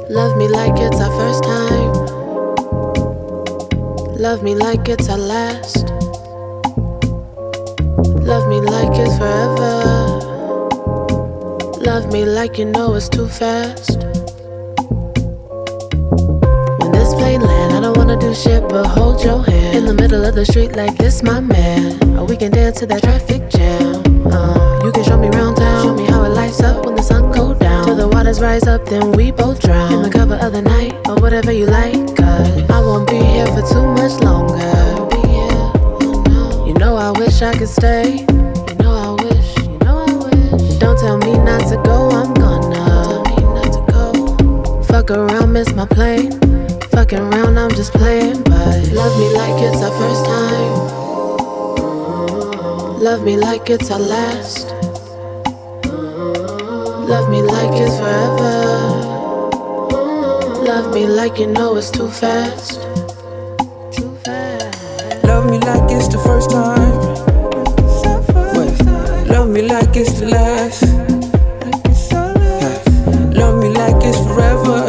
Love me like it's our first time. Love me like it's our last. Love me like it's forever. Love me like you know it's too fast. When this plane land, I don't wanna do shit but hold your hand in the middle of the street like this, my man. Or we can dance to that traffic jam. You can show me round town, show me how it lights up when the sun go down. Till the waters rise up, then we both drown in the cover of the night, or whatever you like. Cause I won't be here for too much longer. You know I wish I could stay. You know I wish. Don't tell me not to go, I'm gonna. Tell me not to go. Fuck around, miss my plane. Fucking around, I'm just playing. But love me like it's our first time. Love me like it's our last. Love me like it's forever. Love me like you know it's too fast. Too fast. Love me like it's the first time. Wait. Love me like it's the last. Love me like it's forever.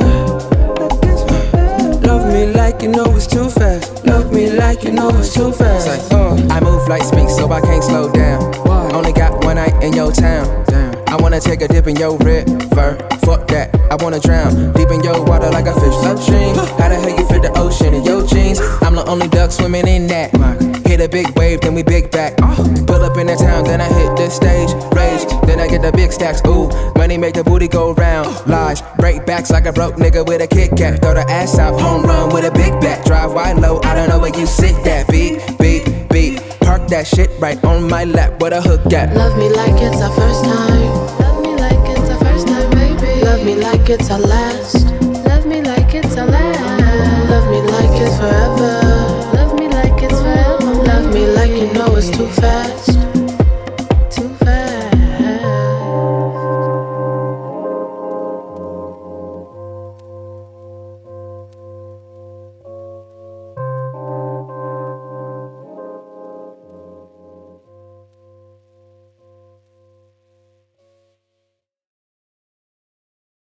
Love me like you know it's too fast. Love me like you know it's too fast. I move like speak, so I can't slow down. Only got one night in your town. I wanna take a dip in your river. Fuck that, I wanna drown deep in your water like a fish upstream. How the hell you fit the ocean in your jeans? I'm the only duck swimming in that. Hit a big wave, then we big back. Pull up in the town, then I hit the stage. Rage, then I get the big stacks. Ooh, money make the booty go round. Lies, break backs like a broke nigga with a Kit Kat. Throw the ass out, home run with a big bat. Drive wide low, I don't know where you sit that. Beat, beat, beat. Park that shit right on my lap, where the hook at? Love me like it's our first time. Love me like it's our first time, baby. Love me like it's our last. Love me like it's our last. Love me like it's forever. Love me like it's forever. Love me like you know it's too fast.